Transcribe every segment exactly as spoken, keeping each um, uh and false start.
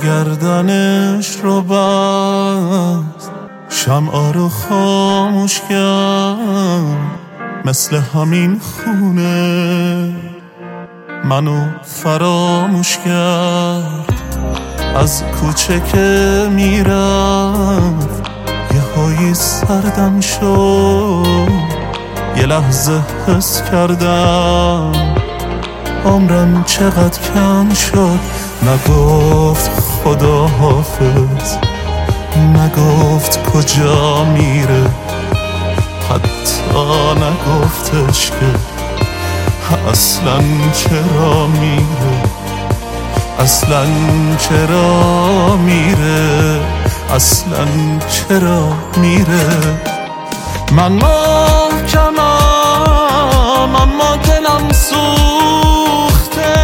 گردنش رو بست، شمعا رو خاموش کرد، مثل همین خونه منو فراموش کرد. از کوچه که میرفت یه هایی سردم شد، یه لحظه حس کردم عمرم چقدر کم شد. نگفت خدا حافظ، نگفت کجا میره، حتی نگفتش که اصلا چرا میره، اصلا چرا میره، اصلا چرا میره. من محکمم اما دلم سوخته،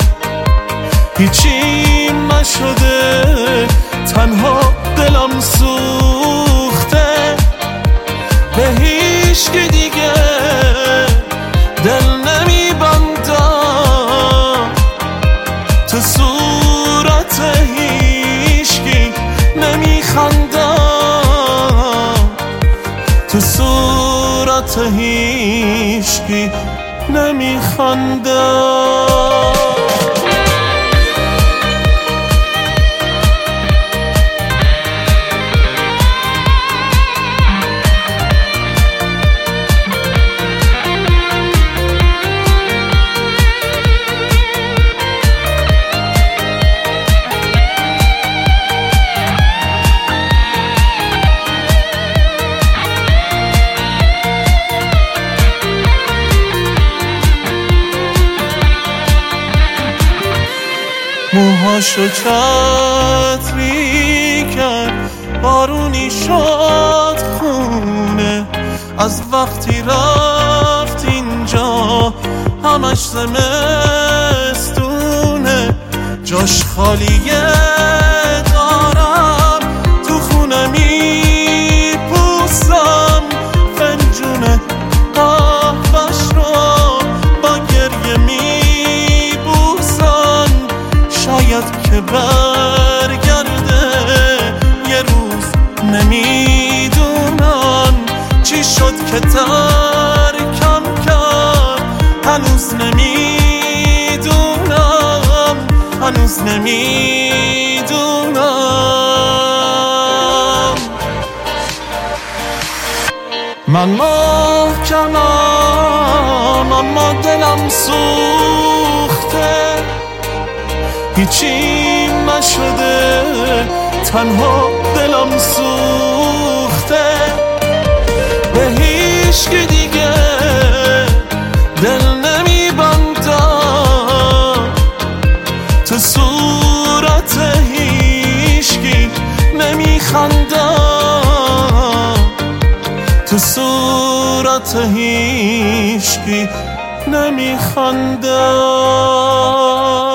هیچی نشده تنها دلم سوخته. به هیچکی دیگه دل نمیبندم، تو صورت هیچکی نمیخندم، تو صورت هیچکی نمیخندم. موهاشو چتری کرد، بارونی شد خونه، از وقتی رفت اینجا همش زمستونه. جاش خالیه دارم تو خونه میپوسم، فنجون قهوه‌اش رو با گریه میبوسم. شاید که برگرده یه روز، نمیدونم چی شد که ترکم کرد، هنوز نمیدونم، هنوز نمیدونم. من محکمم اما دلم سوخته، هیچی نشده تنها دلم سوخته. به هیچکی دیگه دل نمیبندم، تو صورت هیچکی نمیخندم، تو صورت هیچکی نمیخندم.